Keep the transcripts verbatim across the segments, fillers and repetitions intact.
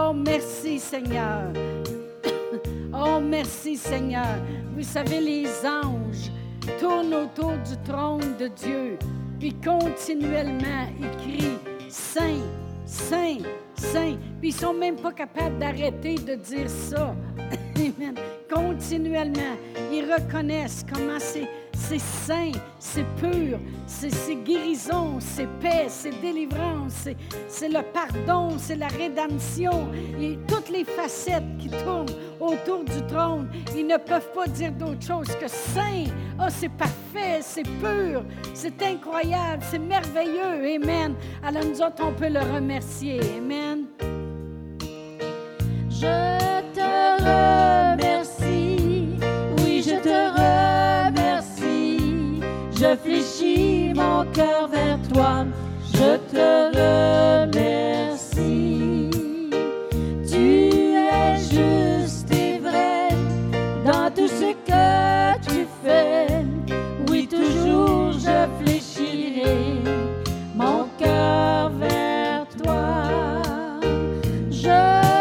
Oh, merci Seigneur. Oh, merci Seigneur. Vous savez, les anges tournent autour du trône de Dieu, puis continuellement, ils crient « Saint, Saint, Saint ». Puis ils ne sont même pas capables d'arrêter de dire ça. Amen. Continuellement, ils reconnaissent comment c'est, c'est saint, c'est pur, c'est, c'est guérison, c'est paix, c'est délivrance, c'est, c'est le pardon, c'est la rédemption. Et toutes les facettes qui tournent autour du trône, ils ne peuvent pas dire d'autre chose que saint. Oh, c'est parfait, c'est pur, c'est incroyable, c'est merveilleux. Amen. Alors nous autres, on peut le remercier. Amen. Je te remercie, oui, je te remercie. Je fléchis mon cœur vers toi, je te remercie. Tu es juste et vrai dans tout ce que tu fais. Oui, toujours je fléchirai mon cœur vers toi. Je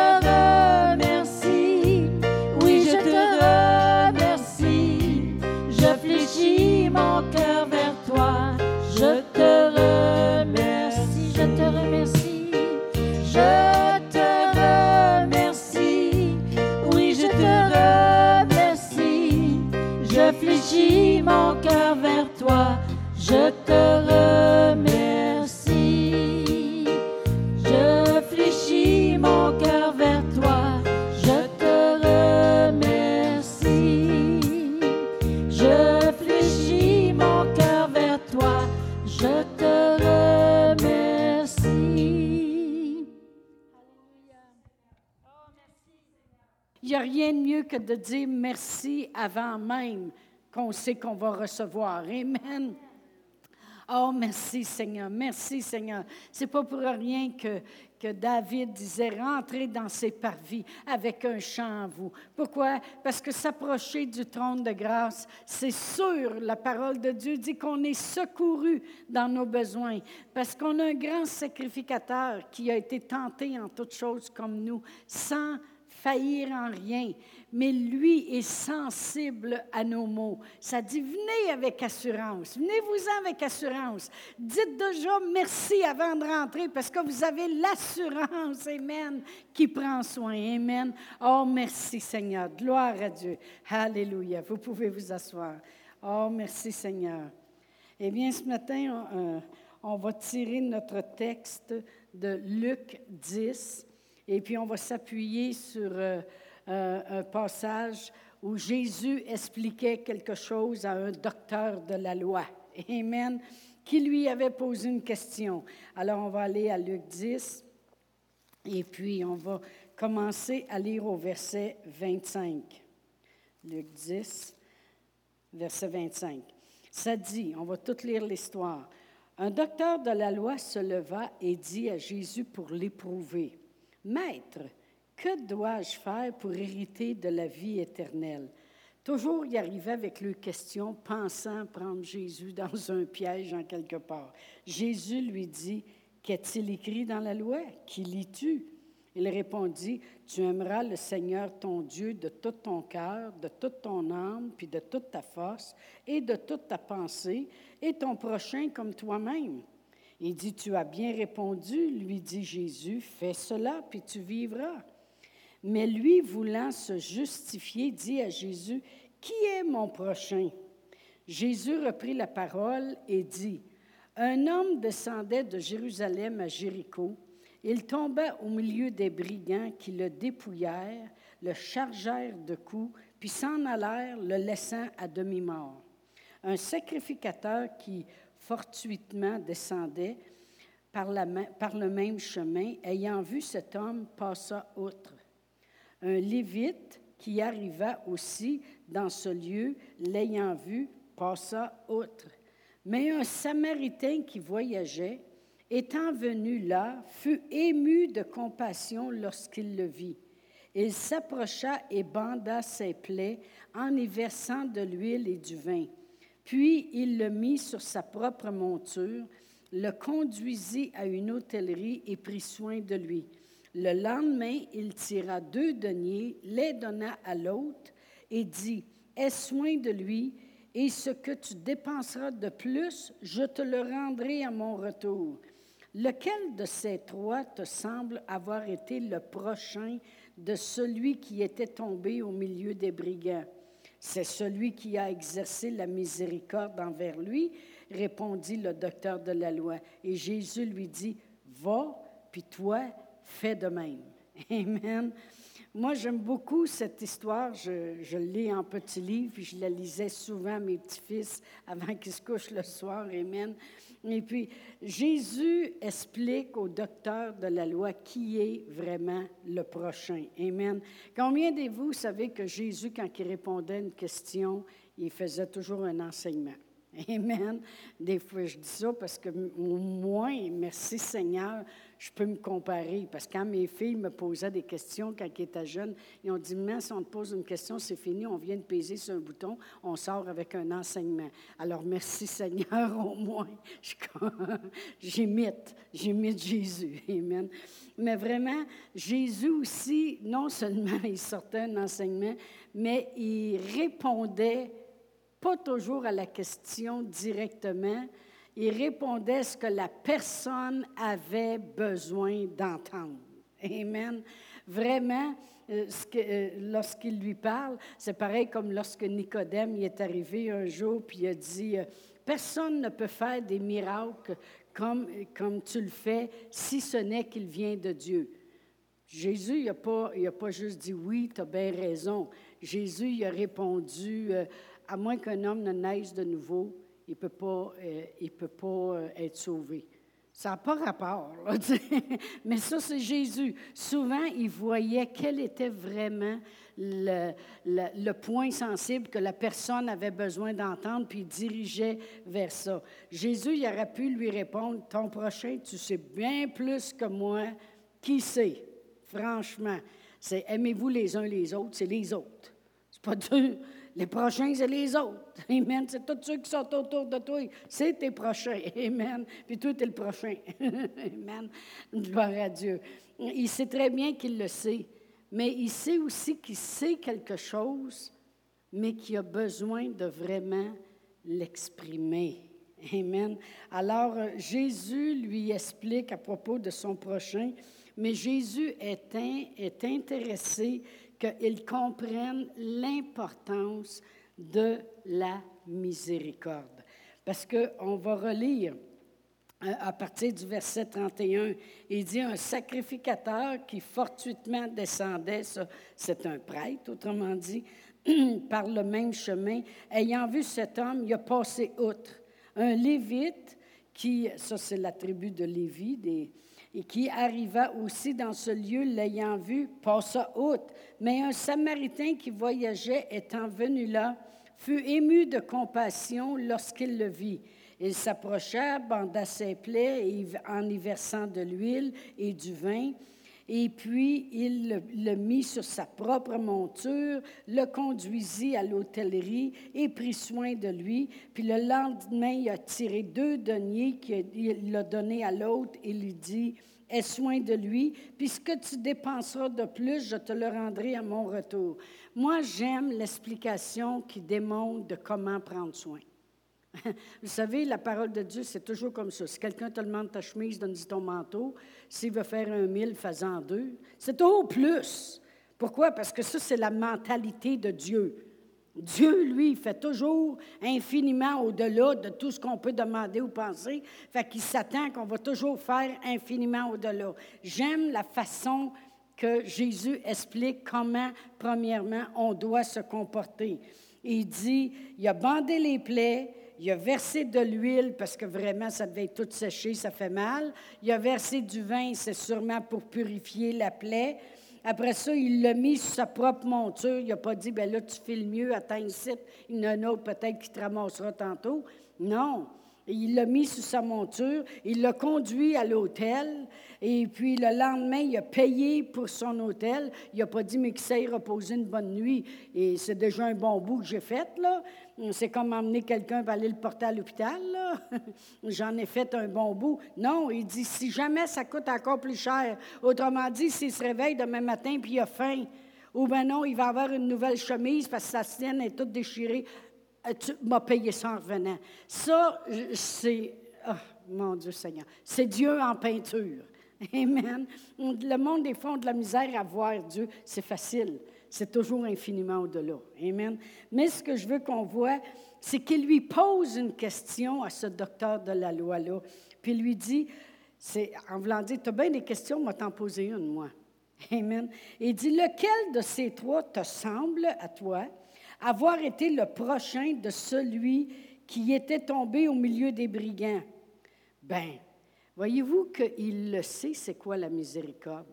mon cœur vers toi, je te remercie, je te remercie, je te remercie, oui, je te remercie, je fléchis mon cœur vers toi, je te remercie, je fléchis mon cœur vers toi, je te remercie, je mon cœur vers toi, je te remercie. Il n'y a rien de mieux que de dire merci avant même qu'on sait qu'on va recevoir. Amen. Oh, merci Seigneur, merci Seigneur. C'est pas pour rien que, que David disait « Rentrez dans ses parvis avec un chant à vous ». Pourquoi? Parce que s'approcher du trône de grâce, c'est sûr, la parole de Dieu dit qu'on est secouru dans nos besoins. Parce qu'on a un grand sacrificateur qui a été tenté en toutes choses comme nous, sans faillir en rien, mais lui est sensible à nos maux. Ça dit, venez avec assurance, venez-vous-en avec assurance. Dites déjà merci avant de rentrer parce que vous avez l'assurance, amen, qui prend soin, amen. Oh, merci Seigneur, gloire à Dieu, alléluia. Vous pouvez vous asseoir. Oh, merci Seigneur. Eh bien, ce matin, on, on va tirer notre texte de Luc dix. Et puis, on va s'appuyer sur euh, euh, un passage où Jésus expliquait quelque chose à un docteur de la loi. Amen. Qui lui avait posé une question. Alors, on va aller à Luc dix. Et puis, on va commencer à lire au verset vingt-cinq. Luc dix, verset vingt-cinq. Ça dit, on va tout lire l'histoire. Un docteur de la loi se leva et dit à Jésus pour l'éprouver. « Maître, que dois-je faire pour hériter de la vie éternelle? » Toujours, il arrivait avec leurs questions, pensant prendre Jésus dans un piège en quelque part. Jésus lui dit, « Qu'est-il écrit dans la loi? Qui lis-tu? » Il répondit, « Tu aimeras le Seigneur ton Dieu de tout ton cœur, de toute ton âme, puis de toute ta force, et de toute ta pensée, et ton prochain comme toi-même. » Il dit, « Tu as bien répondu, lui dit Jésus, fais cela, puis tu vivras. » Mais lui, voulant se justifier, dit à Jésus, « Qui est mon prochain? » Jésus reprit la parole et dit, « Un homme descendait de Jérusalem à Jéricho. Il tomba au milieu des brigands qui le dépouillèrent, le chargèrent de coups, puis s'en allèrent, le laissant à demi-mort. Un sacrificateur qui fortuitement descendait par, la, par le même chemin, ayant vu cet homme, passa outre. Un Lévite qui arriva aussi dans ce lieu, l'ayant vu, passa outre. Mais un Samaritain qui voyageait, étant venu là, fut ému de compassion lorsqu'il le vit. Il s'approcha et banda ses plaies en y versant de l'huile et du vin. Puis il le mit sur sa propre monture, le conduisit à une hôtellerie et prit soin de lui. Le lendemain, il tira deux deniers, les donna à l'autre et dit, « Aie soin de lui, et ce que tu dépenseras de plus, je te le rendrai à mon retour. » Lequel de ces trois te semble avoir été le prochain de celui qui était tombé au milieu des brigands? C'est celui qui a exercé la miséricorde envers lui, répondit le docteur de la loi. Et Jésus lui dit, va, puis toi, fais de même. Amen. Moi, j'aime beaucoup cette histoire. Je, je lis en petit livre, puis je la lisais souvent à mes petits-fils avant qu'ils se couchent le soir. Amen. Et puis, Jésus explique au docteur de la loi qui est vraiment le prochain. Amen. Combien de vous savez que Jésus, quand il répondait à une question, il faisait toujours un enseignement? Amen. Des fois, je dis ça parce que au moins, merci Seigneur, je peux me comparer. Parce que quand mes filles me posaient des questions quand elles étaient jeunes, ils ont dit, mais si on te pose une question, c'est fini, on vient de peser sur un bouton, on sort avec un enseignement. Alors, merci Seigneur, au moins, je, j'imite, j'imite Jésus. Amen. Mais vraiment, Jésus aussi, non seulement il sortait un enseignement, mais il répondait pas toujours à la question directement, il répondait ce que la personne avait besoin d'entendre. Amen. Vraiment, euh, ce que, euh, lorsqu'il lui parle, c'est pareil comme lorsque Nicodème y est arrivé un jour, puis il a dit, euh, « Personne ne peut faire des miracles comme, comme tu le fais, si ce n'est qu'il vient de Dieu. » Jésus, il n'a pas, il a pas juste dit, « Oui, tu as bien raison. » Jésus, il a répondu, euh, « À moins qu'un homme ne naisse de nouveau, il ne peut pas, euh, il peut pas euh, être sauvé. » Ça n'a pas rapport, là, mais ça, c'est Jésus. Souvent, il voyait quel était vraiment le, le, le point sensible que la personne avait besoin d'entendre, puis il dirigeait vers ça. Jésus, il aurait pu lui répondre, « Ton prochain, tu sais bien plus que moi. Qui sait? Franchement, c'est aimez-vous les uns les autres, c'est les autres. C'est pas deux. Les prochains, c'est les autres. Amen. C'est tous ceux qui sont autour de toi. C'est tes prochains. Amen. Puis toi, tu es le prochain. Amen. Gloire à Dieu. Il sait très bien qu'il le sait, mais il sait aussi qu'il sait quelque chose, mais qu'il a besoin de vraiment l'exprimer. Amen. Alors, Jésus lui explique à propos de son prochain, mais Jésus est, un, est intéressé qu'ils comprennent l'importance de la miséricorde. Parce qu'on va relire à partir du verset trente et un, il dit « Un sacrificateur qui fortuitement descendait, ça, c'est un prêtre, autrement dit, par le même chemin, ayant vu cet homme, il a passé outre. Un Lévite, qui, ça c'est la tribu de Lévi, des et qui arriva aussi dans ce lieu, l'ayant vu, passa outre. Mais un Samaritain qui voyageait, étant venu là, fut ému de compassion lorsqu'il le vit. Il s'approcha, banda ses plaies en y versant de l'huile et du vin, et puis il le, le mit sur sa propre monture, le conduisit à l'hôtellerie et prit soin de lui. Puis le lendemain, il a tiré deux deniers qu'il l'a donné à l'autre et lui dit, « Aie soin de lui, puis ce que tu dépenseras de plus, je te le rendrai à mon retour. » Moi, j'aime l'explication qui démontre de comment prendre soin. Vous savez, la parole de Dieu, c'est toujours comme ça. Si quelqu'un te demande ta chemise, donne-lui ton manteau. S'il veut faire un mille, fais-en deux. C'est toujours plus. Pourquoi? Parce que ça, c'est la mentalité de Dieu. Dieu, lui, il fait toujours infiniment au-delà de tout ce qu'on peut demander ou penser. Fait qu'il s'attend qu'on va toujours faire infiniment au-delà. J'aime la façon que Jésus explique comment, premièrement, on doit se comporter. Il dit, il a bandé les plaies, il a versé de l'huile parce que vraiment, ça devait être tout séché, ça fait mal. Il a versé du vin, c'est sûrement pour purifier la plaie. Après ça, il l'a mis sur sa propre monture. Il n'a pas dit, bien là, tu fais le mieux, attends ici. Il y en a un autre peut-être qui te ramassera tantôt. Non. Et il l'a mis sous sa monture, il l'a conduit à l'hôtel, et puis le lendemain, il a payé pour son hôtel. Il n'a pas dit, mais qu'il s'aille reposer une bonne nuit. Et c'est déjà un bon bout que j'ai fait, là. C'est comme emmener quelqu'un pour aller le porter à l'hôpital, là. J'en ai fait un bon bout. Non, il dit, si jamais ça coûte encore plus cher. Autrement dit, s'il se réveille demain matin puis il a faim, ou bien non, il va avoir une nouvelle chemise parce que sa sienne est toute déchirée. Tu m'as payé ça en revenant. Ça, c'est... Oh, mon Dieu Seigneur. C'est Dieu en peinture. Amen. Le monde, des fois, a de la misère à voir Dieu. C'est facile. C'est toujours infiniment au-delà. Amen. Mais ce que je veux qu'on voit, c'est qu'il lui pose une question à ce docteur de la loi-là. Puis il lui dit, c'est, en voulant dire, tu as bien des questions, moi t'en poser une, moi. Amen. Et il dit, lequel de ces trois te semble à toi avoir été le prochain de celui qui était tombé au milieu des brigands? Bien, voyez-vous qu'il le sait, c'est quoi la miséricorde?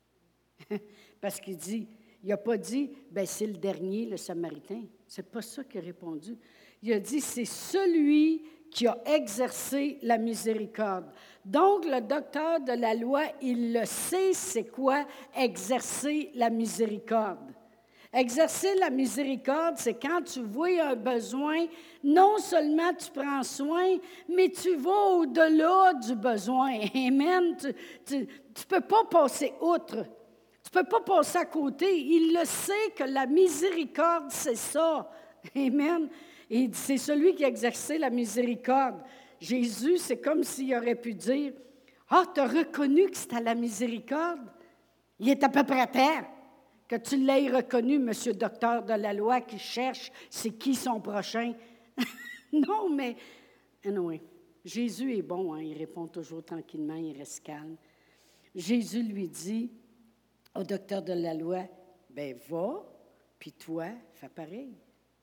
Parce qu'il dit, il n'a pas dit, bien, c'est le dernier, le Samaritain. C'est pas ça qu'il a répondu. Il a dit, c'est celui qui a exercé la miséricorde. Donc, le docteur de la loi, il le sait, c'est quoi exercer la miséricorde. Exercer la miséricorde, c'est quand tu vois un besoin, non seulement tu prends soin, mais tu vas au-delà du besoin. Amen. Tu ne peux pas passer outre. Tu ne peux pas passer à côté. Il le sait que la miséricorde, c'est ça. Amen. Et c'est celui qui a exercé la miséricorde. Jésus, c'est comme s'il aurait pu dire, « Ah, tu as reconnu que c'était la miséricorde? » Il est à peu près à terre. Que tu l'aies reconnu, monsieur docteur de la loi qui cherche, c'est qui son prochain? Non, mais, anyway, Jésus est bon, hein, il répond toujours tranquillement, il reste calme. Jésus lui dit au docteur de la loi, ben va, puis toi, fais pareil.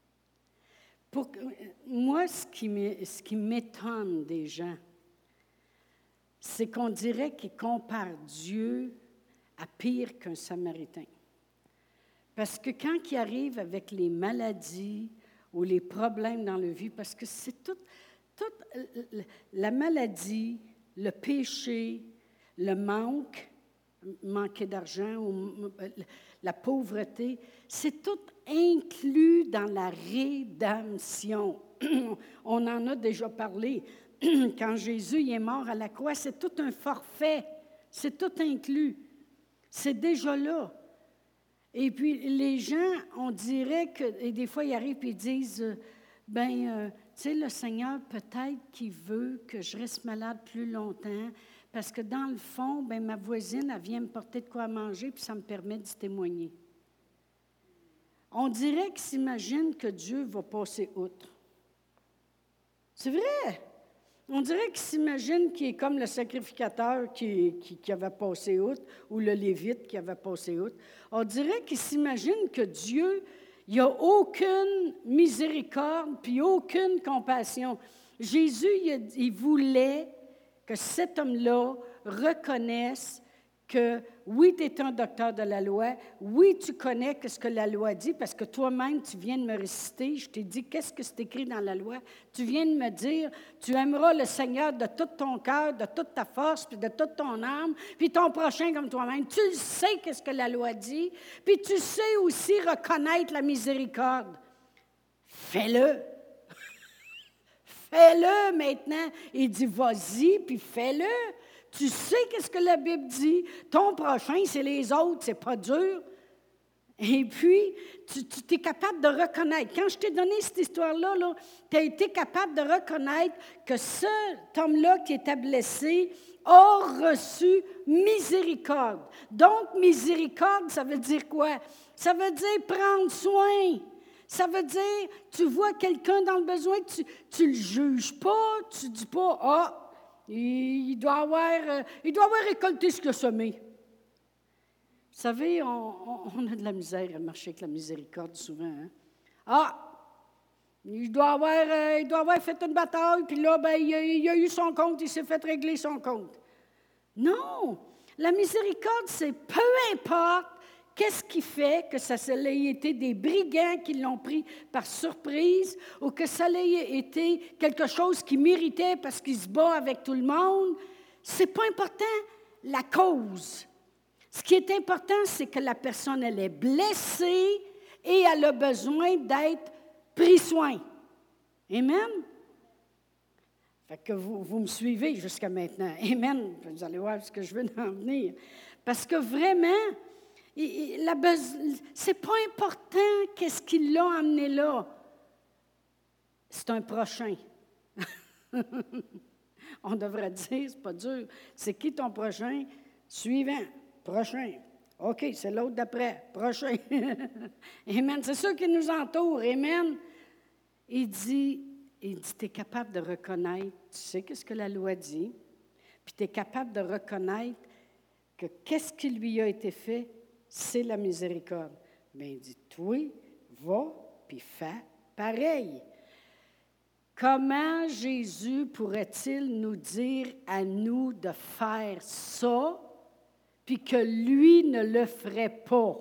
Pour, moi, ce qui, ce qui m'étonne des gens, c'est qu'on dirait qu'ils comparent Dieu à pire qu'un Samaritain. Parce que quand il arrive avec les maladies ou les problèmes dans la vie, parce que c'est toute, toute la maladie, le péché, le manque, manquer d'argent ou la pauvreté, c'est tout inclus dans la rédemption. On en a déjà parlé. Quand Jésus y est mort à la croix, c'est tout un forfait. C'est tout inclus. C'est déjà là. Et puis, les gens, on dirait que, et des fois, ils arrivent et ils disent, ben, euh, tu sais, le Seigneur, peut-être qu'il veut que je reste malade plus longtemps, parce que dans le fond, ben, ma voisine, elle vient me porter de quoi manger, puis ça me permet de témoigner. On dirait qu'ils s'imaginent que Dieu va passer outre. C'est vrai! On dirait qu'il s'imagine qu'il est comme le sacrificateur qui, qui, qui avait passé outre, ou le lévite qui avait passé outre. On dirait qu'il s'imagine que Dieu, il n'y a aucune miséricorde, puis aucune compassion. Jésus, il, il voulait que cet homme-là reconnaisse que, oui, tu es un docteur de la loi, oui, tu connais ce que la loi dit, parce que toi-même, tu viens de me réciter, je t'ai dit, qu'est-ce que c'est écrit dans la loi? Tu viens de me dire, tu aimeras le Seigneur de tout ton cœur, de toute ta force, puis de toute ton âme, puis ton prochain comme toi-même. Tu sais qu'est-ce que la loi dit, puis tu sais aussi reconnaître la miséricorde. Fais-le. Fais-le maintenant. Il dit, vas-y, puis fais-le. Tu sais qu'est-ce que la Bible dit. Ton prochain, c'est les autres, c'est pas dur. Et puis, tu, tu es capable de reconnaître. Quand je t'ai donné cette histoire-là, -là, tu as été capable de reconnaître que cet homme-là qui était blessé a reçu miséricorde. Donc, miséricorde, ça veut dire quoi? Ça veut dire prendre soin. Ça veut dire, tu vois quelqu'un dans le besoin, tu ne le juges pas, tu ne dis pas, ah, il doit avoir, euh, il doit avoir récolté ce qu'il a semé. Vous savez, on, on, on a de la misère à marcher avec la miséricorde souvent. Hein? Ah, il doit, avoir, euh, il doit avoir fait une bataille, puis là, ben, il, a, il a eu son compte, il s'est fait régler son compte. Non, la miséricorde, c'est peu importe qu'est-ce qui fait que ça ait été des brigands qui l'ont pris par surprise ou que ça ait été quelque chose qui méritait parce qu'il se bat avec tout le monde? C'est pas important, la cause. Ce qui est important, c'est que la personne, elle est blessée et elle a besoin d'être pris soin. Amen? Fait que vous, vous me suivez jusqu'à maintenant. Amen. Vous allez voir ce que je veux en venir. Parce que vraiment, il, il, besoin, c'est pas important qu'est-ce qui l'a amené là. C'est un prochain. On devrait dire, c'est pas dur. C'est qui ton prochain? Suivant. Prochain. OK, c'est l'autre d'après. Prochain. Amen. C'est ceux qui nous entourent. Amen. Il dit, il dit, tu es capable de reconnaître, tu sais qu'est-ce que la loi dit, puis tu es capable de reconnaître que qu'est-ce qui lui a été fait, c'est la miséricorde. Bien, il dit, toi, va, puis fais pareil. Comment Jésus pourrait-il nous dire à nous de faire ça, puis que lui ne le ferait pas?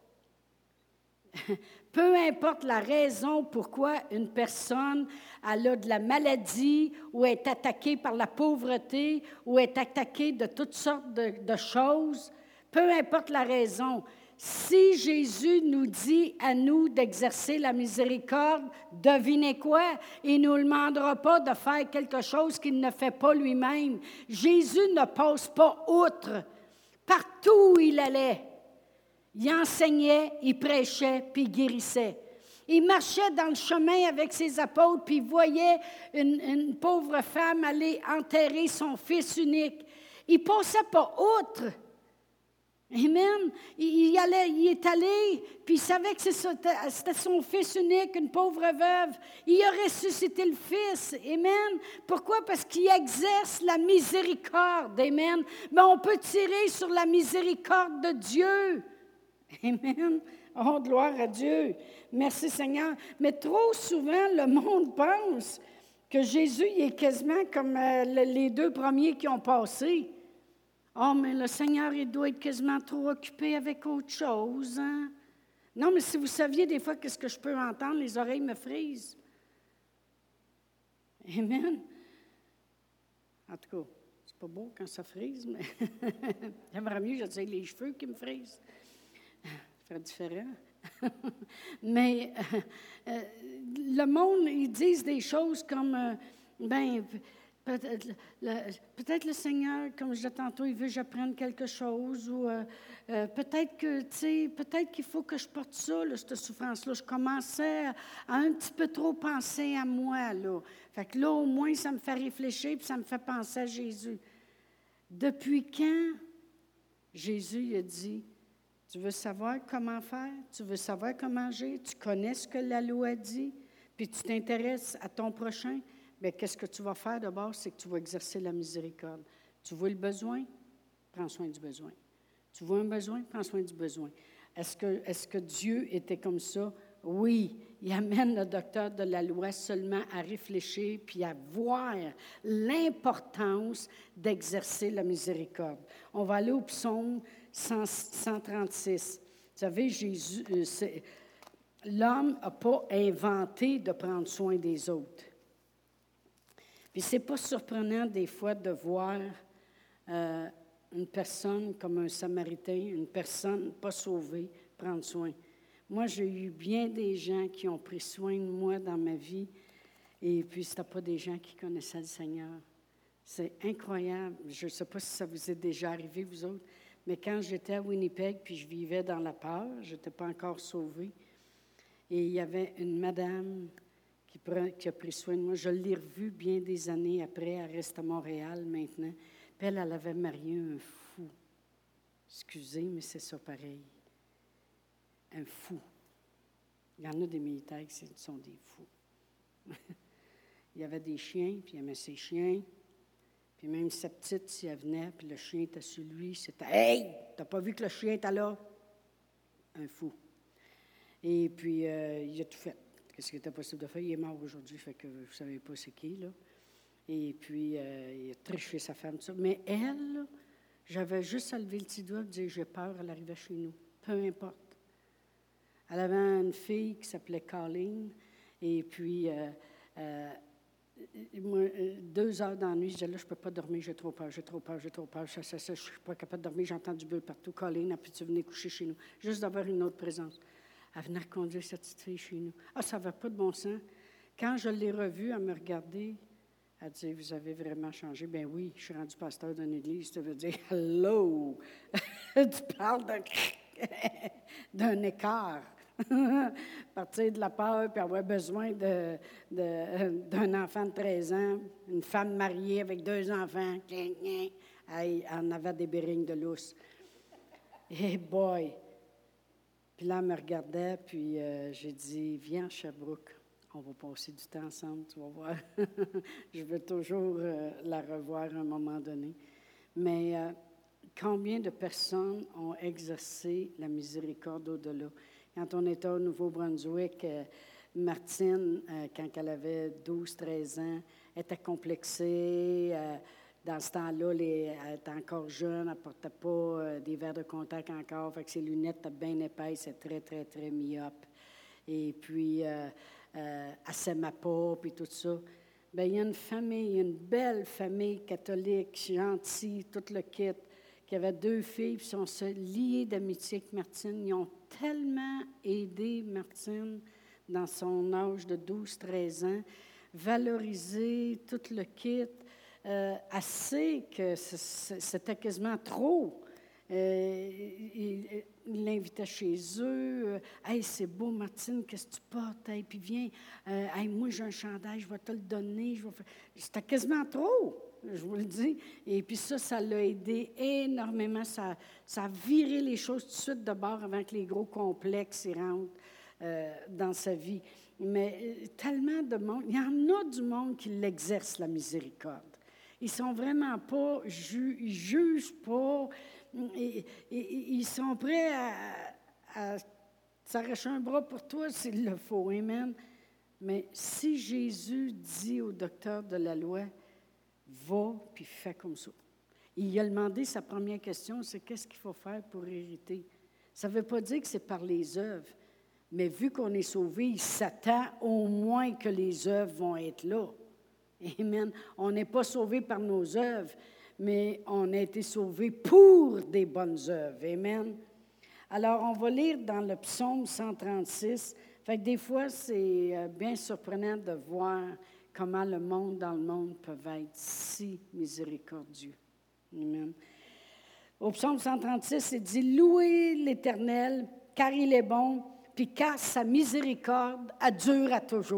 Peu importe la raison pourquoi une personne elle a de la maladie ou est attaquée par la pauvreté ou est attaquée de toutes sortes de, de choses, peu importe la raison, si Jésus nous dit à nous d'exercer la miséricorde, devinez quoi? Il ne nous demandera pas de faire quelque chose qu'il ne fait pas lui-même. Jésus ne passe pas outre. Partout où il allait, il enseignait, il prêchait, puis il guérissait. Il marchait dans le chemin avec ses apôtres, puis il voyait une, une pauvre femme aller enterrer son fils unique. Il ne passait pas outre. Amen. Il, il, allait, il est allé, puis il savait que c'était son fils unique, une pauvre veuve. Il a ressuscité le fils. Amen. Pourquoi? Parce qu'il exerce la miséricorde. Amen. Mais on peut tirer sur la miséricorde de Dieu. Amen. Oh, gloire à Dieu. Merci Seigneur. Mais trop souvent, le monde pense que Jésus il est quasiment comme euh, les deux premiers qui ont passé. Oh, mais le Seigneur, il doit être quasiment trop occupé avec autre chose. Hein? Non, mais si vous saviez des fois qu'est-ce que je peux entendre, les oreilles me frisent. Amen. En tout cas, c'est pas beau quand ça frise, mais j'aimerais mieux, je disais, les cheveux qui me frisent. Ça ferait différent. Mais euh, euh, le monde, ils disent des choses comme, euh, ben, peut-être le, peut-être le Seigneur, comme je disais tantôt, il veut que j'apprenne quelque chose, ou euh, euh, peut-être que, tu sais, peut-être qu'il faut que je porte ça, là, cette souffrance-là. Je commençais à, à un petit peu trop penser à moi, là. Fait que là, au moins, ça me fait réfléchir, puis ça me fait penser à Jésus. Depuis quand Jésus a dit, tu veux savoir comment faire? Tu veux savoir comment agir? Tu connais ce que la loi dit? Puis tu t'intéresses à ton prochain? Bien, qu'est-ce que tu vas faire d'abord? C'est que tu vas exercer la miséricorde. Tu vois le besoin? Prends soin du besoin. Tu vois un besoin? Prends soin du besoin. Est-ce que, est-ce que Dieu était comme ça? Oui. Il amène le docteur de la loi seulement à réfléchir puis à voir l'importance d'exercer la miséricorde. On va aller au psaume cent trente-six. Vous savez, Jésus, euh, c'est, l'homme n'a pas inventé de prendre soin des autres. Puis c'est pas surprenant des fois de voir euh, une personne comme un Samaritain, une personne pas sauvée, prendre soin. Moi, j'ai eu bien des gens qui ont pris soin de moi dans ma vie, et puis ce n'était pas des gens qui connaissaient le Seigneur. C'est incroyable. Je ne sais pas si ça vous est déjà arrivé, vous autres, mais quand j'étais à Winnipeg, puis je vivais dans la peur, je n'étais pas encore sauvée, et il y avait une madame qui, prend, qui a pris soin de moi. Je l'ai revue bien des années après, elle reste à Montréal maintenant. Puis elle, elle avait marié un fou. Excusez, mais c'est ça pareil. Un fou. Il y en a des militaires qui sont des fous. Il y avait des chiens, puis il aimait ses chiens. Puis même sa petite, si elle venait, puis le chien était sur lui, c'était « Hey! T'as pas vu que le chien était là? » Un fou. Et puis, euh, il a tout fait. Qu'est-ce qu'il était possible de faire? Il est mort aujourd'hui, fait que vous ne savez pas c'est qui, là. Et puis, euh, il a triché sa femme, tout ça. Mais elle, là, j'avais juste à lever le petit doigt et dire « J'ai peur, elle arrivait chez nous. » peu importe. Elle avait une fille qui s'appelait Colleen, et puis, euh, euh, moi, deux heures dans la nuit, je disais, là, je ne peux pas dormir, j'ai trop peur, j'ai trop peur, j'ai trop peur, ça, ça, ça, je ne suis pas capable de dormir, j'entends du bruit partout. Colleen, peux-tu venir coucher chez nous? Juste d'avoir une autre présence. Elle venait conduire cette petite fille chez nous. Ah, ça n'avait pas de bon sens. Quand je l'ai revue, elle me regardait, elle dit, vous avez vraiment changé? Ben oui, je suis rendu pasteur d'une église, ça veut dire, hello! Tu parles d'un, d'un écart. Partir de la peur, puis avoir besoin de, de, d'un enfant de treize ans, une femme mariée avec deux enfants, elle en avait des bérignes de lousse. Hey boy! Puis là, elle me regardait, puis euh, j'ai dit, viens à Sherbrooke, on va passer du temps ensemble, tu vas voir. Je veux toujours euh, la revoir à un moment donné. Mais euh, combien de personnes ont exercé la miséricorde au-delà? Quand on était au Nouveau-Brunswick, euh, Martine, euh, quand elle avait douze treize ans, était complexée. Euh, dans ce temps-là, les, elle était encore jeune, elle ne portait pas euh, des verres de contact encore, fait que ses lunettes étaient bien épaisses, elle était très, très, très myope. Et puis, euh, euh, elle ne s'aimait pas, puis tout ça. Bien, il y a une famille, une belle famille catholique, gentille, tout le kit, qui avait deux filles, puis sont liées d'amitié avec Martine. Ils ont tellement aidé Martine dans son âge de douze treize ans, valorisé tout le kit, euh, assez que c'était quasiment trop. Euh, il, il l'invitait chez eux. « Hey, c'est beau, Martine, qu'est-ce que tu portes? Hey, puis viens, euh, hey, moi j'ai un chandail, je vais te le donner. Je vais faire... » C'était quasiment trop, je vous le dis. Et puis ça, ça l'a aidé énormément. Ça, ça a viré les choses tout de suite de bord avant que les gros complexes y rentrent euh, dans sa vie. Mais euh, tellement de monde, il y en a du monde qui l'exerce, la miséricorde. Ils sont vraiment pas, ju- ils jugent pas, et, et, et, ils sont prêts à, à s'arracher un bras pour toi s'il le faut. Amen. Mais si Jésus dit au docteur de la loi, va puis fais comme ça. Il a demandé, sa première question, c'est qu'est-ce qu'il faut faire pour hériter? Ça ne veut pas dire que c'est par les œuvres, mais vu qu'on est sauvé, il s'attend au moins que les œuvres vont être là. Amen. On n'est pas sauvé par nos œuvres, mais on a été sauvé pour des bonnes œuvres. Amen. Alors, on va lire dans le psaume cent trente-six. Fait que des fois, c'est bien surprenant de voir comment le monde dans le monde peut être si miséricordieux. Amen. Au psaume cent trente-six, il dit « Louez l'Éternel, car il est bon, puis car sa miséricorde dure à toujours. »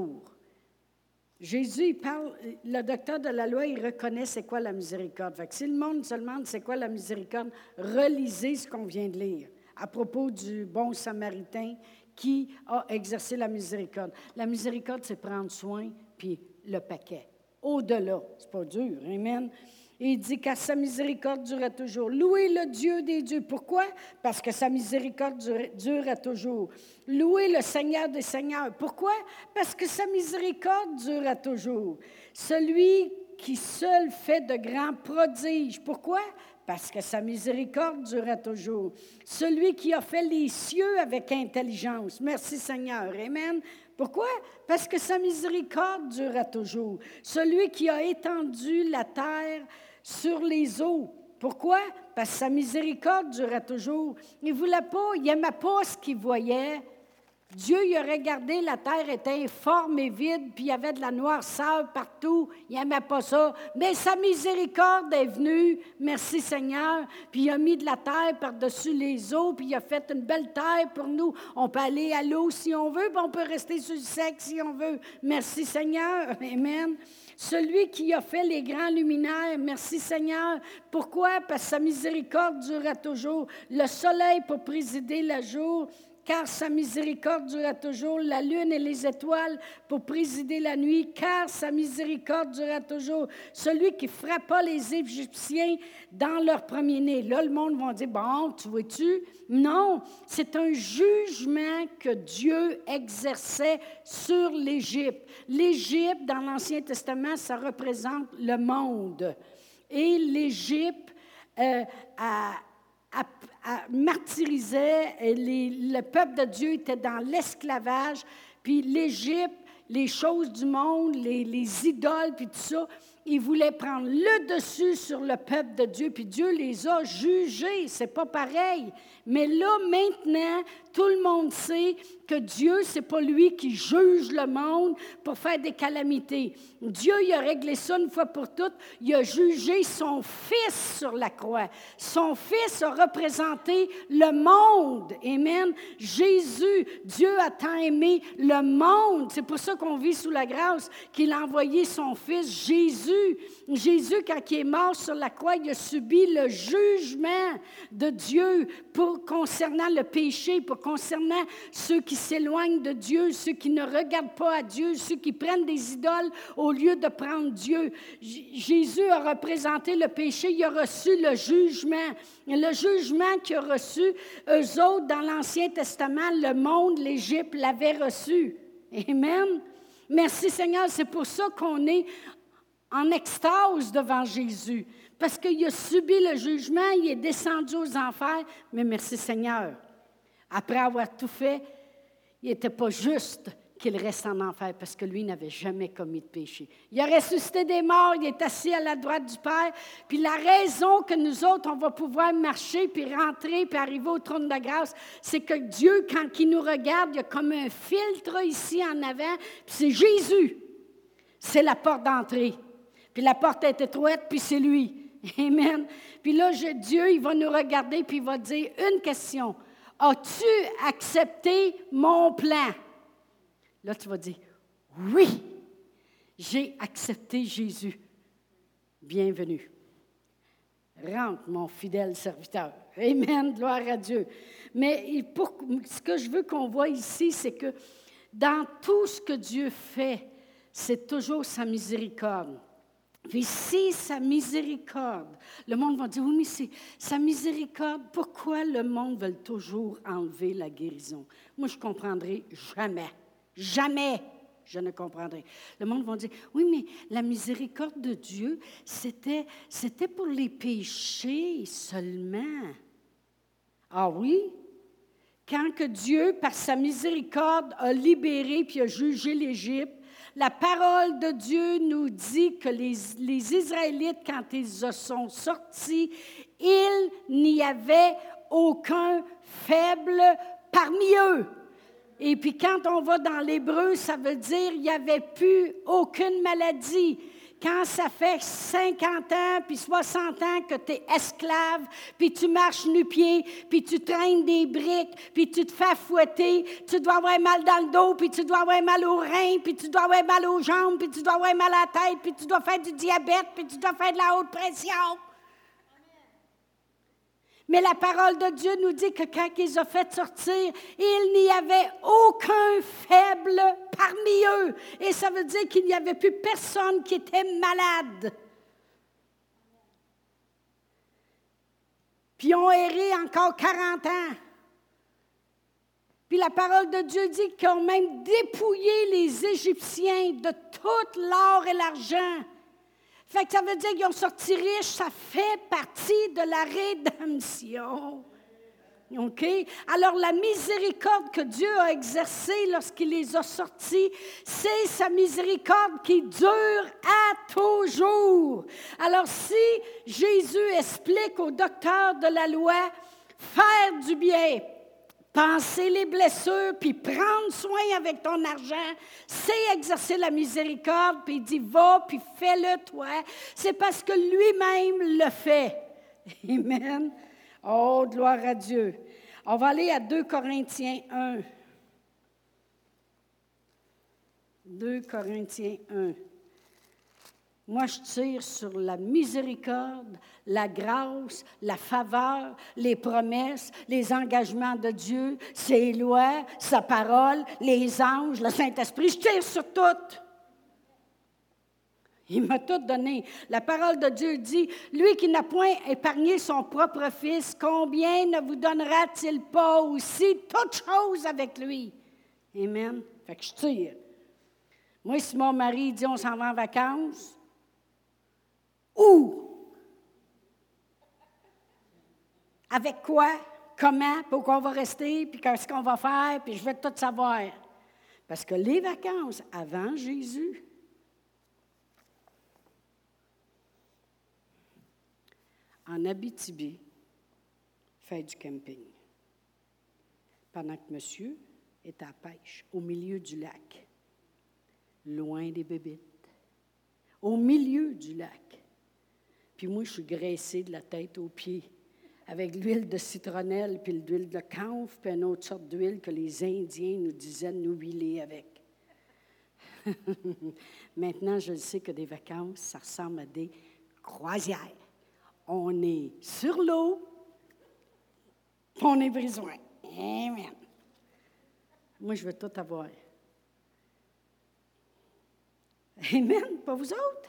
Jésus, il parle, le docteur de la loi, il reconnaît c'est quoi la miséricorde. Fait que si le monde se demande c'est quoi la miséricorde, relisez ce qu'on vient de lire à propos du bon samaritain qui a exercé la miséricorde. La miséricorde, c'est prendre soin, puis le paquet. Au-delà, c'est pas dur, amen. Et il dit qu'à sa miséricorde dure toujours. Louez le Dieu des dieux. Pourquoi? Parce que sa miséricorde dure, dure à toujours. Louez le Seigneur des seigneurs. Pourquoi? Parce que sa miséricorde dure à toujours. Celui qui seul fait de grands prodiges. Pourquoi? Parce que sa miséricorde dure à toujours. Celui qui a fait les cieux avec intelligence. Merci Seigneur. Amen. Pourquoi? Parce que sa miséricorde dure à toujours. Celui qui a étendu la terre sur les eaux. Pourquoi? Parce que sa miséricorde dure à toujours. Il ne voulait pas, il n'aimait pas ce qu'il voyait. Dieu, il a regardé, la terre était informe et vide, puis il y avait de la noirceur partout. Il n'aimait pas ça. Mais sa miséricorde est venue, merci Seigneur, puis il a mis de la terre par-dessus les eaux, puis il a fait une belle terre pour nous. On peut aller à l'eau si on veut, puis on peut rester sur le sec si on veut. Merci Seigneur. Amen. Celui qui a fait les grands luminaires, merci Seigneur. Pourquoi? Parce que sa miséricorde durera toujours. Le soleil pour présider le jour, car sa miséricorde durera toujours, la lune et les étoiles pour présider la nuit, car sa miséricorde durera toujours. Celui qui frappa les Égyptiens dans leur premier-né. Là, le monde va dire, bon, tu vois-tu? Non, c'est un jugement que Dieu exerçait sur l'Égypte. L'Égypte, dans l'Ancien Testament, ça représente le monde. Et l'Égypte, euh, a, a à- martyrisait, et les- le peuple de Dieu était dans l'esclavage, puis l'Égypte, les choses du monde, les, les idoles, puis tout ça, ils voulaient prendre le dessus sur le peuple de Dieu, puis Dieu les a jugés. C'est pas pareil. Mais là, maintenant, tout le monde sait que Dieu, c'est pas lui qui juge le monde pour faire des calamités. Dieu, il a réglé ça une fois pour toutes. Il a jugé son Fils sur la croix. Son Fils a représenté le monde. Amen. Jésus, Dieu a tant aimé le monde. C'est pour ça qu'on vit sous la grâce, qu'il a envoyé son Fils Jésus. Jésus, quand il est mort sur la croix, il a subi le jugement de Dieu pour, concernant le péché, pour concernant ceux qui s'éloignent de Dieu, ceux qui ne regardent pas à Dieu, ceux qui prennent des idoles au lieu de prendre Dieu. J- Jésus a représenté le péché, il a reçu le jugement. Et le jugement qu'il a reçu, eux autres, dans l'Ancien Testament, le monde, l'Égypte, l'avaient reçu. Amen. Merci Seigneur, c'est pour ça qu'on est en extase devant Jésus, parce qu'il a subi le jugement, il est descendu aux enfers, mais merci Seigneur. Après avoir tout fait, il n'était pas juste qu'il reste en enfer, parce que lui n'avait jamais commis de péché. Il a ressuscité des morts, il est assis à la droite du Père, puis la raison que nous autres, on va pouvoir marcher, puis rentrer, puis arriver au trône de grâce, c'est que Dieu, quand il nous regarde, il y a comme un filtre ici en avant, puis c'est Jésus. C'est la porte d'entrée. Puis la porte est étroite, puis c'est lui. Amen. Puis là, je, Dieu, il va nous regarder, puis il va dire une question. As-tu accepté mon plan? Là, tu vas dire, oui, j'ai accepté Jésus. Bienvenue. Rentre, mon fidèle serviteur. Amen, gloire à Dieu. Mais pour, ce que je veux qu'on voit ici, c'est que dans tout ce que Dieu fait, c'est toujours sa miséricorde. Puis si sa miséricorde, le monde va dire, oui, mais c'est sa miséricorde, pourquoi le monde veut toujours enlever la guérison? Moi, je ne comprendrai jamais, jamais je ne comprendrai. Le monde va dire, oui, mais la miséricorde de Dieu, c'était, c'était pour les péchés seulement. Ah oui? Quand que Dieu, par sa miséricorde, a libéré puis a jugé l'Égypte, la parole de Dieu nous dit que les, les Israélites, quand ils sont sortis, il n'y avait aucun faible parmi eux. Et puis quand on va dans l'hébreu, ça veut dire qu'il n'y avait plus aucune maladie. Quand ça fait cinquante ans, puis soixante ans que tu es esclave, puis tu marches nu-pied, puis tu traînes des briques, puis tu te fais fouetter, tu dois avoir mal dans le dos, puis tu dois avoir mal aux reins, puis tu dois avoir mal aux jambes, puis tu dois avoir mal à la tête, puis tu dois faire du diabète, puis tu dois faire de la haute pression. Mais la parole de Dieu nous dit que quand ils les ont fait sortir, il n'y avait aucun faible parmi eux. Et ça veut dire qu'il n'y avait plus personne qui était malade. Puis ils ont erré encore quarante ans. Puis la parole de Dieu dit qu'ils ont même dépouillé les Égyptiens de tout l'or et l'argent. Fait que ça veut dire qu'ils ont sorti riches, ça fait partie de la rédemption. OK? Alors, la miséricorde que Dieu a exercée lorsqu'il les a sortis, c'est sa miséricorde qui dure à toujours. Alors, si Jésus explique au docteur de la loi, faire du bien, penser les blessures, puis prendre soin avec ton argent, c'est exercer la miséricorde, puis il dit, va, puis fais-le toi. C'est parce que lui-même le fait. Amen. Oh, gloire à Dieu. On va aller à deux Corinthiens un. deux Corinthiens un. Moi, je tire sur la miséricorde, la grâce, la faveur, les promesses, les engagements de Dieu, ses lois, sa parole, les anges, le Saint-Esprit. Je tire sur tout. Il m'a tout donné. La parole de Dieu dit, « Lui qui n'a point épargné son propre Fils, combien ne vous donnera-t-il pas aussi toutes choses avec lui? » Amen. Fait que je tire. Moi, si mon mari dit, « On s'en va en vacances », où? Avec quoi? comment, pourquoi on va rester, puis qu'est-ce qu'on va faire, puis je veux tout savoir. Parce que les vacances avant Jésus, en Abitibi, fait du camping. Pendant que monsieur est à la pêche, au milieu du lac, loin des bébites, au milieu du lac. Puis moi, je suis graissée de la tête aux pieds, avec l'huile de citronnelle, puis l'huile de camphre, puis une autre sorte d'huile que les Indiens nous disaient de nous huiler avec. Maintenant, je sais que des vacances, ça ressemble à des croisières. On est sur l'eau, on est besoin. Amen. Moi, je veux tout avoir. Amen. Pas vous autres?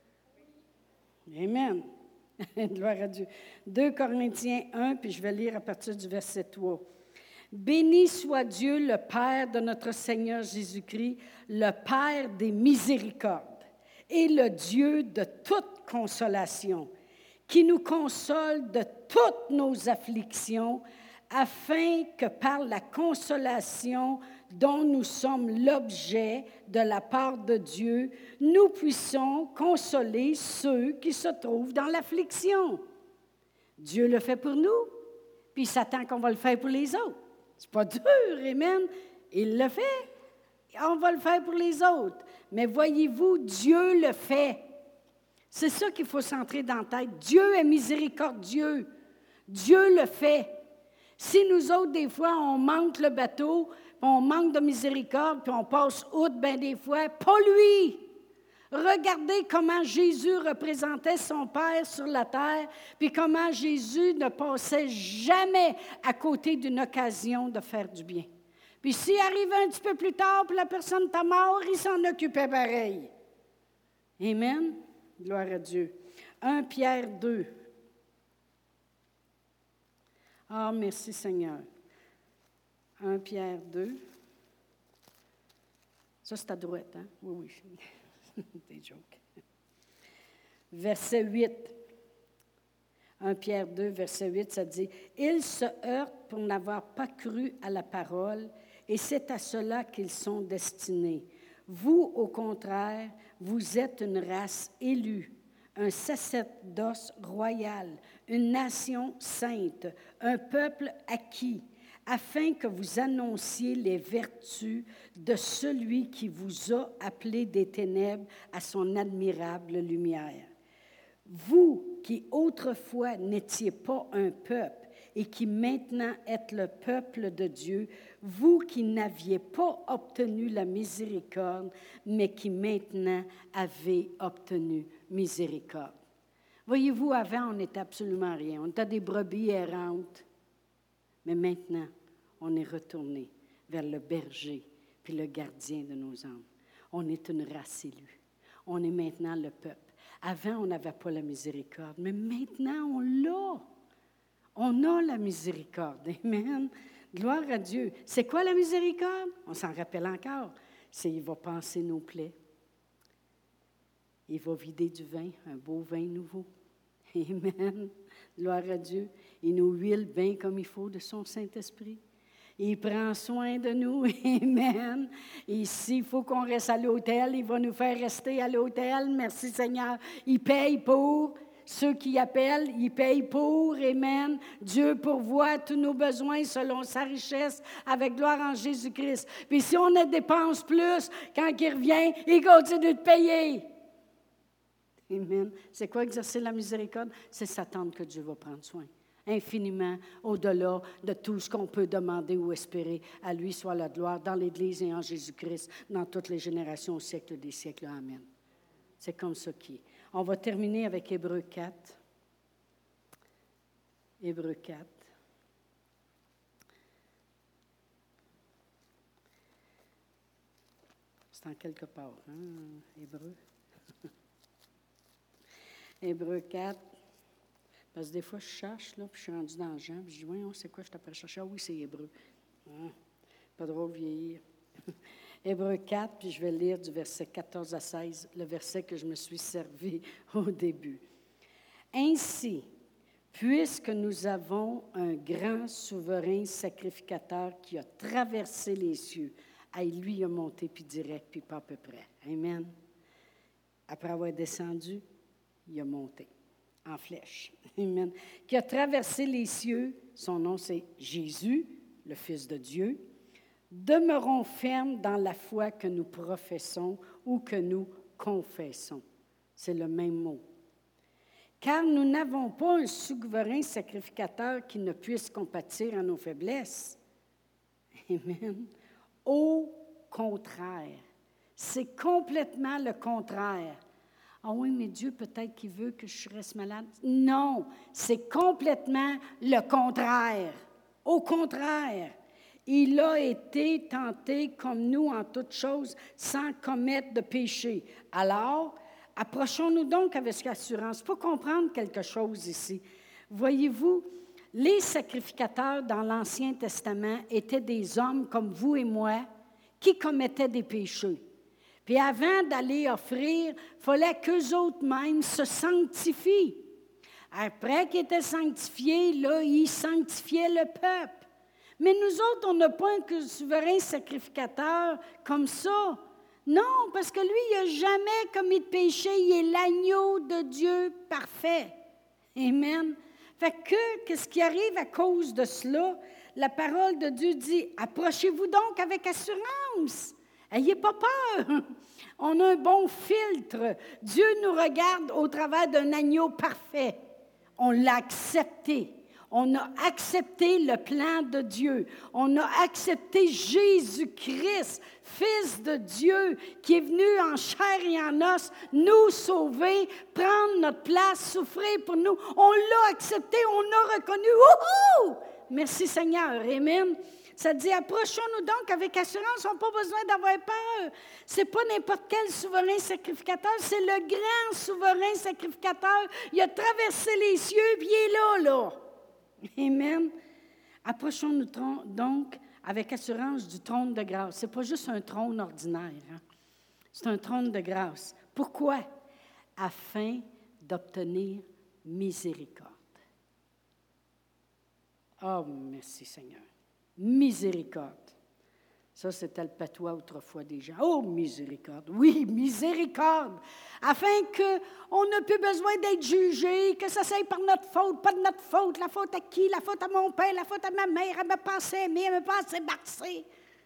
Amen. Gloire à Dieu. deux Corinthiens un, puis je vais lire à partir du verset trois. Béni soit Dieu, le Père de notre Seigneur Jésus-Christ, le Père des miséricordes et le Dieu de toute consolation, qui nous console de toutes nos afflictions, afin que par la consolation dont nous sommes l'objet de la part de Dieu, nous puissions consoler ceux qui se trouvent dans l'affliction. Dieu le fait pour nous, puis il s'attend qu'on va le faire pour les autres. C'est pas dur, amen. Il le fait. On va le faire pour les autres. Mais voyez-vous, Dieu le fait. C'est ça qu'il faut s'entrer dans la tête. Dieu est miséricordieux. Dieu le fait. Si nous autres, des fois, on manque le bateau, on manque de miséricorde, puis on passe outre bien des fois, pas lui. Regardez comment Jésus représentait son Père sur la terre, puis comment Jésus ne passait jamais à côté d'une occasion de faire du bien. Puis s'il arrivait un petit peu plus tard, puis la personne était morte, il s'en occupait pareil. Amen. Gloire à Dieu. un Pierre deux. Ah, merci Seigneur. un Pierre deux. Ça, c'est à droite, hein? Oui, oui. Des jokes. Verset huit. un Pierre deux, verset huit, ça dit « Ils se heurtent pour n'avoir pas cru à la parole, et c'est à cela qu'ils sont destinés. Vous, au contraire, vous êtes une race élue, un sacerdoce royal, une nation sainte, un peuple acquis, afin que vous annonciez les vertus de celui qui vous a appelé des ténèbres à son admirable lumière. Vous qui autrefois n'étiez pas un peuple et qui maintenant êtes le peuple de Dieu, vous qui n'aviez pas obtenu la miséricorde, mais qui maintenant avez obtenu miséricorde. Voyez-vous, avant, on n'était absolument rien. On était des brebis errantes. Mais maintenant, on est retourné vers le berger puis le gardien de nos âmes. On est une race élue. On est maintenant le peuple. Avant, on n'avait pas la miséricorde, mais maintenant, on l'a. On a la miséricorde. Amen. Gloire à Dieu. C'est quoi la miséricorde? On s'en rappelle encore. C'est il va panser nos plaies. Il va vider du vin, un beau vin nouveau. Amen. Gloire à Dieu. Il nous huile bien comme il faut de son Saint-Esprit. Il prend soin de nous. Amen. Et s'il faut qu'on reste à l'hôtel, il va nous faire rester à l'hôtel. Merci Seigneur. Il paye pour. Ceux qui appellent, il paye pour. Amen. Dieu pourvoit tous nos besoins selon sa richesse avec gloire en Jésus-Christ. Puis si on ne dépense plus, quand il revient, il continue de payer. Amen. C'est quoi exercer la miséricorde? C'est s'attendre que Dieu va prendre soin. Infiniment, au-delà de tout ce qu'on peut demander ou espérer. À lui soit la gloire dans l'Église et en Jésus-Christ, dans toutes les générations, au siècle des siècles. Amen. C'est comme ça qui est. On va terminer avec Hébreux quatre. Hébreux quatre. C'est en quelque part, hein, Hébreux. Hébreux quatre. Parce que des fois, je cherche, là, puis je suis rendue dans le genre, puis je dis, voyons, c'est quoi je t'appelle chercher? Ah oui, c'est Hébreux. Ah, pas drôle vieillir. Hébreux quatre, puis je vais lire du verset quatorze à seize, le verset que je me suis servi au début. Ainsi, Puisque nous avons un grand souverain sacrificateur qui a traversé les cieux, hey, lui, il a monté, puis direct, puis pas à peu près. Amen. Après avoir descendu, il a monté en flèche. Amen. Qui a traversé les cieux, son nom c'est Jésus, le Fils de Dieu. Demeurons fermes dans la foi que nous professons ou que nous confessons. C'est le même mot. Car nous n'avons pas un souverain sacrificateur qui ne puisse compatir à nos faiblesses. Amen. Au contraire, c'est complètement le contraire. Ah oui, mais Dieu, peut-être qu'il veut que je reste malade. Non, c'est complètement le contraire. Au contraire, il a été tenté comme nous en toutes choses, sans commettre de péché. Alors, approchons-nous donc avec assurance. Il faut comprendre quelque chose ici. Voyez-vous, les sacrificateurs dans l'Ancien Testament étaient des hommes comme vous et moi qui commettaient des péchés. Puis avant d'aller offrir, il fallait qu'eux autres mêmes se sanctifient. Après qu'ils étaient sanctifiés, là, ils sanctifiaient le peuple. Mais nous autres, on n'a pas un souverain sacrificateur comme ça. Non, parce que lui, il n'a jamais commis de péché. Il est l'agneau de Dieu parfait. Amen. Fait que, qu'est-ce qui arrive à cause de cela? La parole de Dieu dit, approchez-vous donc avec assurance. N'ayez pas peur. On a un bon filtre. Dieu nous regarde au travers d'un agneau parfait. On l'a accepté. On a accepté le plan de Dieu. On a accepté Jésus-Christ, Fils de Dieu, qui est venu en chair et en os, nous sauver, prendre notre place, souffrir pour nous. On l'a accepté, on l'a reconnu. Wouhou! Merci Seigneur. Amen. Ça dit, approchons-nous donc avec assurance, on n'a pas besoin d'avoir peur. Ce n'est pas n'importe quel souverain sacrificateur, c'est le grand souverain sacrificateur. Il a traversé les cieux, puis il est là, là. Amen. Approchons-nous donc avec assurance du trône de grâce. Ce n'est pas juste un trône ordinaire. Hein? C'est un trône de grâce. Pourquoi? Afin d'obtenir miséricorde. Oh, merci Seigneur. Miséricorde. Ça, c'était le patois autrefois des gens. Oh, miséricorde. Oui, miséricorde. Afin qu'on n'ait plus besoin d'être jugé, que ça soit par notre faute, pas de notre faute. La faute à qui? La faute à mon père, la faute à ma mère. Elle m'a pas assez aimée, elle m'a pas assez bercée.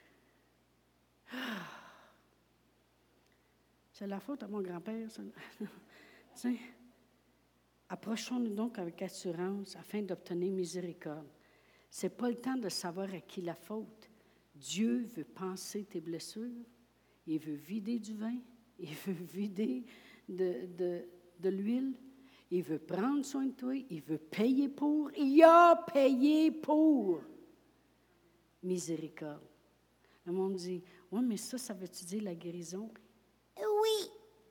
C'est la faute à mon grand-père. Ça. Approchons-nous donc avec assurance afin d'obtenir miséricorde. Ce n'est pas le temps de savoir à qui la faute. Dieu veut panser tes blessures. Il veut vider du vin. Il veut vider de, de, de l'huile. Il veut prendre soin de toi. Il veut payer pour. Il a payé pour. Miséricorde. Le monde dit, oui, mais ça, ça veut-tu dire la guérison? Oui.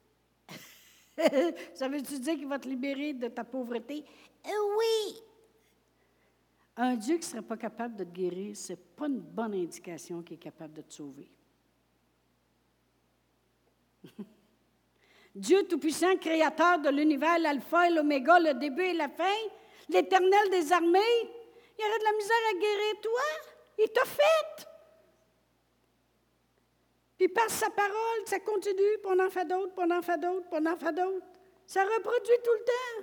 Ça veut-tu dire qu'il va te libérer de ta pauvreté? Oui. Un Dieu qui ne serait pas capable de te guérir, ce n'est pas une bonne indication qu'il est capable de te sauver. Dieu Tout-Puissant, Créateur de l'univers, l'alpha et l'oméga, le début et la fin, l'Éternel des armées, il aurait de la misère à guérir toi. Il t'a fait. Puis par sa parole, ça continue, puis on en fait d'autres, puis on en fait d'autres, puis on en fait d'autres. Ça reproduit tout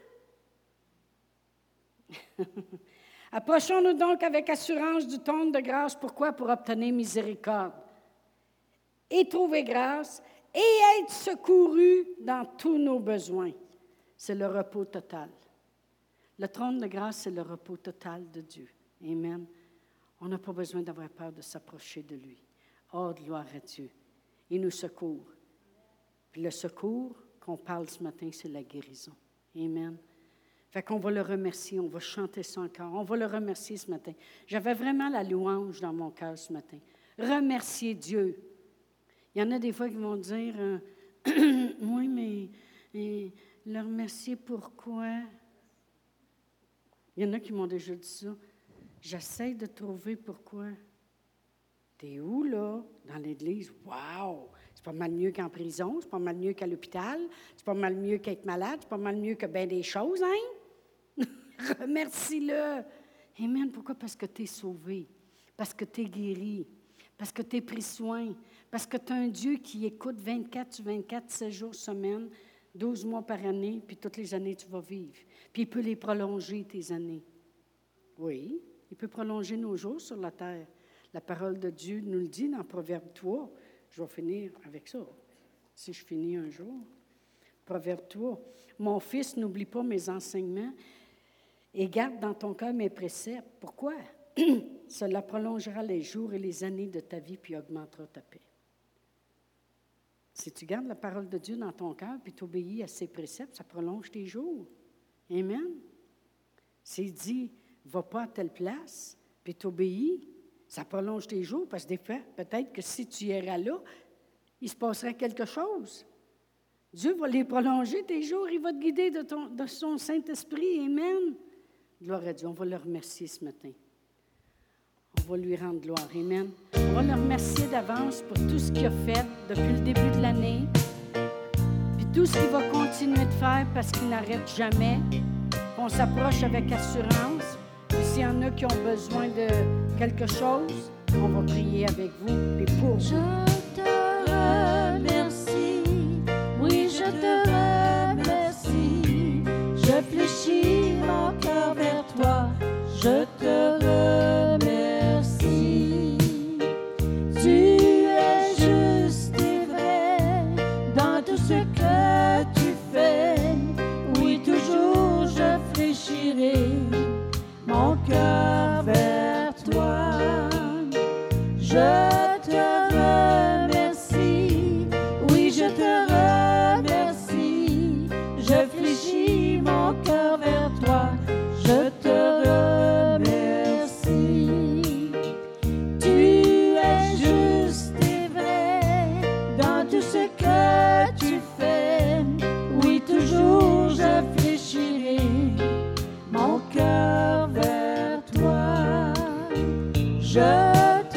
le temps. Approchons-nous donc avec assurance du trône de grâce. Pourquoi? Pour obtenir miséricorde et trouver grâce et être secouru dans tous nos besoins. C'est le repos total. Le trône de grâce, c'est le repos total de Dieu. Amen. On n'a pas besoin d'avoir peur de s'approcher de lui. Oh, gloire à Dieu. Il nous secourt. Puis le secours qu'on parle ce matin, c'est la guérison. Amen. Fait qu'on va le remercier, on va chanter ça encore. On va le remercier ce matin. J'avais vraiment la louange dans mon cœur ce matin. Remercier Dieu. Il y en a des fois qui vont dire, euh, oui, mais et, le remercier pourquoi? Il y en a qui m'ont déjà dit ça. J'essaie de trouver pourquoi. T'es où, là? Dans l'église? Wow! C'est pas mal mieux qu'en prison, c'est pas mal mieux qu'à l'hôpital, c'est pas mal mieux qu'être malade, c'est pas mal mieux que bien des choses, hein? Remercie-le. Amen. Pourquoi? Parce que tu es sauvé, parce que tu es guéri, parce que tu es pris soin, parce que tu as un Dieu qui écoute vingt-quatre sur vingt-quatre, sept jours semaine, douze mois par année, puis toutes les années tu vas vivre. Puis il peut les prolonger, tes années. Oui, il peut prolonger nos jours sur la terre. La parole de Dieu nous le dit dans Proverbe trois. Je vais finir avec ça, si je finis un jour. Proverbe trois. Mon fils, n'oublie pas mes enseignements et garde dans ton cœur mes préceptes. Pourquoi? Cela prolongera les jours et les années de ta vie, puis augmentera ta paix. Si tu gardes la parole de Dieu dans ton cœur, puis tu obéis à ses préceptes, ça prolonge tes jours. Amen. S'il dit, va pas à telle place, puis tu obéis, ça prolonge tes jours, parce que des fois, peut-être que si tu iras là, il se passerait quelque chose. Dieu va les prolonger tes jours, il va te guider de, ton, de son Saint-Esprit. Amen. Gloire à Dieu. On va le remercier ce matin. On va lui rendre gloire. Amen. On va le remercier d'avance pour tout ce qu'il a fait depuis le début de l'année, puis tout ce qu'il va continuer de faire parce qu'il n'arrête jamais. On s'approche avec assurance. Puis s'il y en a qui ont besoin de quelque chose, on va prier avec vous et pour vous. Je te remercie, oui, je te remercie. Je fléchis mon cœur vers toi, je te remercie. Tu es juste et vrai dans tout ce que tu fais. Oui, toujours je fléchirai mon cœur vers toi. Je te remercie, oui, je te remercie. Je fléchis mon cœur vers toi, je te remercie. Tu es juste et vrai dans tout ce que tu fais. Oui, toujours je fléchirai mon cœur vers toi. Je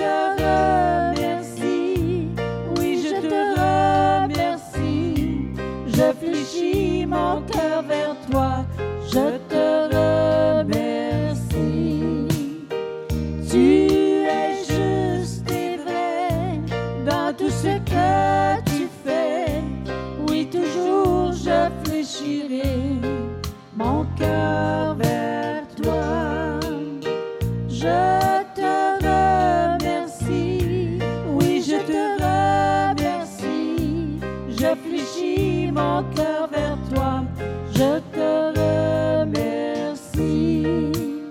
mon cœur vers toi, je te remercie. Tu es juste et vrai dans tout ce que tu fais. Oui, toujours je fléchirai mon cœur vers toi. Je te remercie, oui, je te remercie. Je fléchis mon cœur vers toi, je te remercie.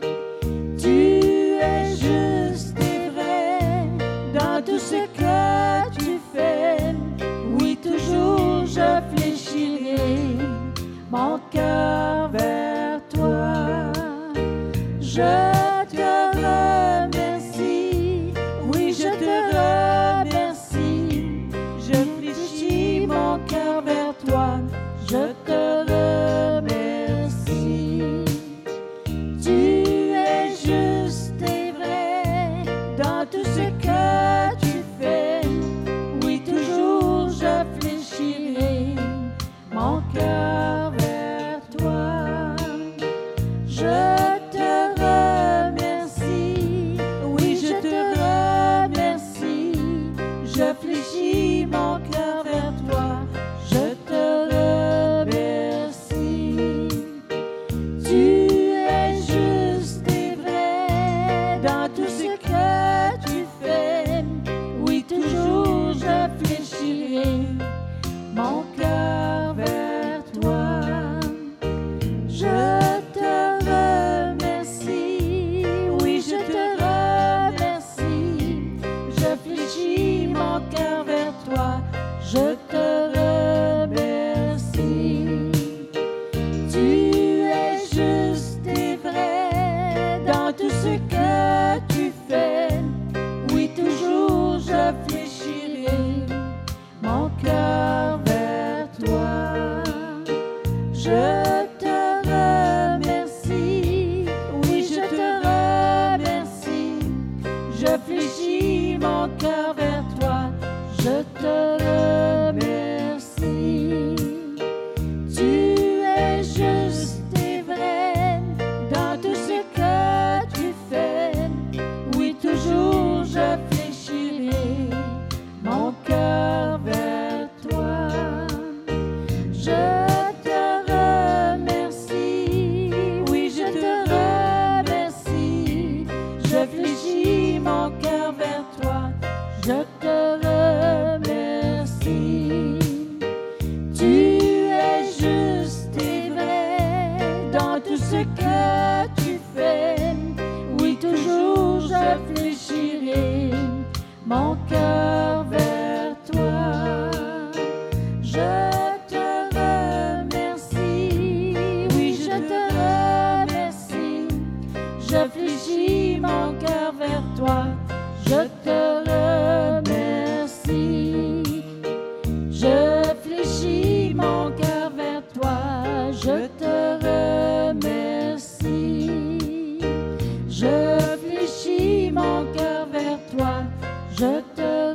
Tu es juste et vrai dans tout ce que tu fais. Oui, toujours je fléchirai mon cœur vers toi. Je te remercie, oui, je te remercie. Je fléchis mon cœur vers toi, je te remercie. Tu es juste et vrai dans tout ce que tu fais. Oui, toujours je fléchirai mon cœur vers toi. Je te remercie, oui, je te remercie. Je fléchis mon cœur vers toi, je te remercie. Tu es juste et vrai dans tout ce que tu fais. Oui, toujours je fléchirai mon cœur vers toi. Je te remercie, oui, je te remercie. Je fléchis mon cœur vers toi, je te remercie. Tu es juste et vrai dans tout ce que tu fais. Oui, toujours je fléchirai mon cœur vers toi. Je te remercie, oui, je te remercie. Je fléchis mon cœur vers toi, je te remercie. Tu es juste et vrai dans mon cœur vers toi. Je te remercie, oui, je te remercie. Je fléchis mon cœur vers toi. Je te remercie. Je fléchis mon cœur vers toi. Je te remercie. Je fléchis mon cœur vers toi. Je te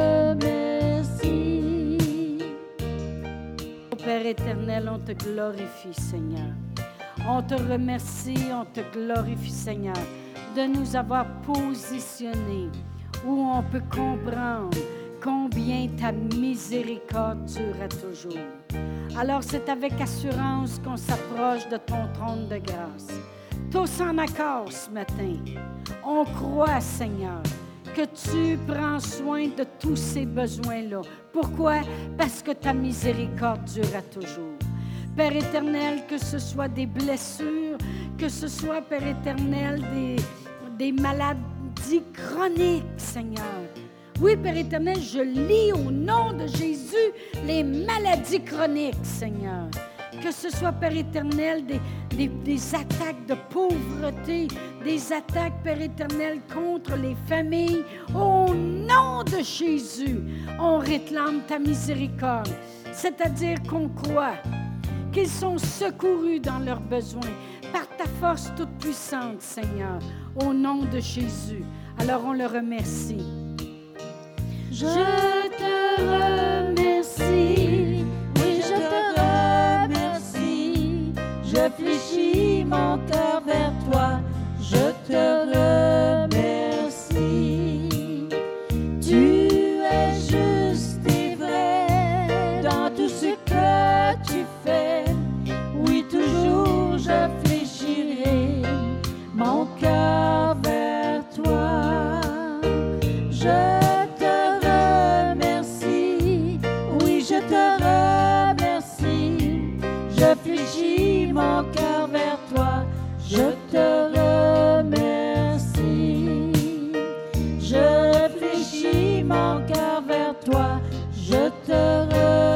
remercie. Ô Père éternel, on te glorifie, Seigneur. On te remercie, on te glorifie, Seigneur, de nous avoir positionnés où on peut comprendre combien ta miséricorde durera toujours. Alors c'est avec assurance qu'on s'approche de ton trône de grâce. Tous en accord ce matin, on croit, Seigneur, que tu prends soin de tous ces besoins-là. Pourquoi? Parce que ta miséricorde durera toujours. Père éternel, que ce soit des blessures, que ce soit, Père éternel, des, des maladies chroniques, Seigneur. Oui, Père éternel, je lis au nom de Jésus les maladies chroniques, Seigneur. Que ce soit, Père éternel, des, des, des attaques de pauvreté, des attaques, Père éternel, contre les familles. Au nom de Jésus, on réclame ta miséricorde. C'est-à-dire qu'on croit qu'ils sont secourus dans leurs besoins par ta force toute puissante, Seigneur, au nom de Jésus. Alors on le remercie. Je te remercie, oui, je te remercie. Je fléchis mon cœur vers toi, je te remercie. Tu es juste et vrai dans tout ce que tu fais. Oui, toujours je fléchirai mon cœur vers toi. Je Je fléchis mon cœur vers toi, je te remercie. Je fléchis mon cœur vers toi, je te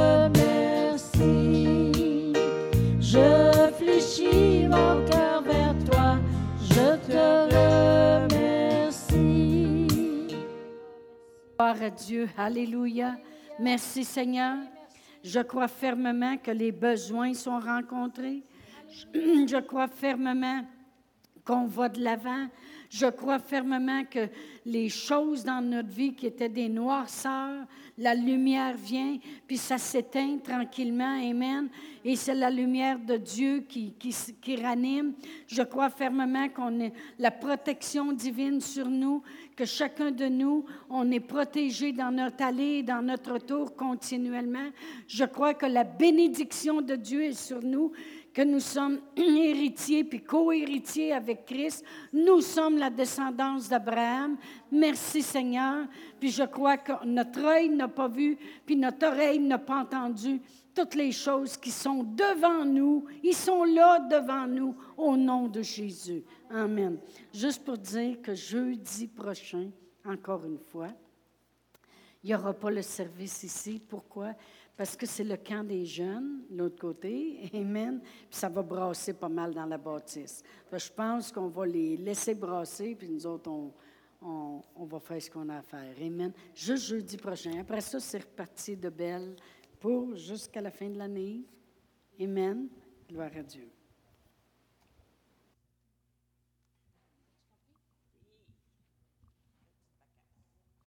remercie. Je fléchis mon cœur vers toi, je te remercie. Gloire à Dieu, alléluia. Merci Seigneur. Je crois fermement que les besoins sont rencontrés. Je crois fermement qu'on va de l'avant. Je crois fermement que les choses dans notre vie qui étaient des noirceurs, la lumière vient, puis ça s'éteint tranquillement. Amen. Et c'est la lumière de Dieu qui, qui, qui ranime. Je crois fermement qu'on ait la protection divine sur nous, que chacun de nous, on est protégé dans notre allée et dans notre retour continuellement. Je crois que la bénédiction de Dieu est sur nous, que nous sommes héritiers puis co-héritiers avec Christ. Nous sommes la descendance d'Abraham. Merci Seigneur. Puis je crois que notre œil n'a pas vu, puis notre oreille n'a pas entendu toutes les choses qui sont devant nous. Ils sont là devant nous au nom de Jésus. Amen. Juste pour dire que jeudi prochain, encore une fois, il n'y aura pas le service ici. Pourquoi? Parce que c'est le camp des jeunes, l'autre côté. Amen. Puis ça va brasser pas mal dans la bâtisse. Je pense qu'on va les laisser brasser, puis nous autres, on, on, on va faire ce qu'on a à faire. Amen. Juste jeudi prochain. Après ça, c'est reparti de belle pour jusqu'à la fin de l'année. Amen. Gloire à Dieu.